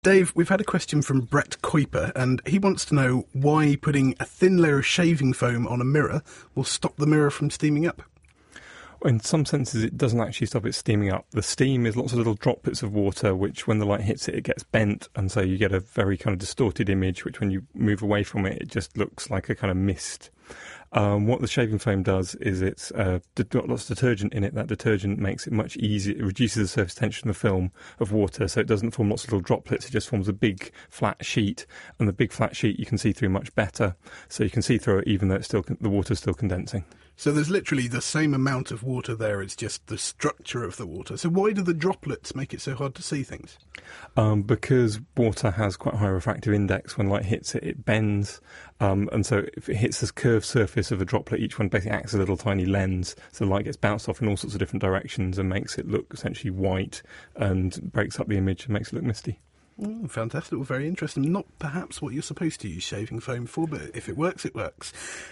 Dave, we've had a question from Brett Kuiper, and he wants to know why putting a thin layer of shaving foam on a mirror will stop the mirror from steaming up. In some senses, it doesn't actually stop it steaming up. The steam is lots of little droplets of water, which when the light hits it, it gets bent, and so you get a very kind of distorted image, which when you move away from it, it just looks like a kind of mist. What the shaving foam does is it's got lots of detergent in it. That detergent makes it much easier. It reduces the surface tension of the film of water, so it doesn't form lots of little droplets. It just forms a big flat sheet, and the big flat sheet you can see through much better. So you can see through it even though the water's still condensing. So there's literally the same amount of water there, it's just the structure of the water. So why do the droplets make it so hard to see things? Because water has quite a high refractive index. When light hits it, it bends. And so if it hits this curved surface of a droplet, each one basically acts as a little tiny lens. So the light gets bounced off in all sorts of different directions and makes it look essentially white and breaks up the image and makes it look misty. Fantastic. Well, very interesting. Not perhaps what you're supposed to use shaving foam for, but if it works, it works.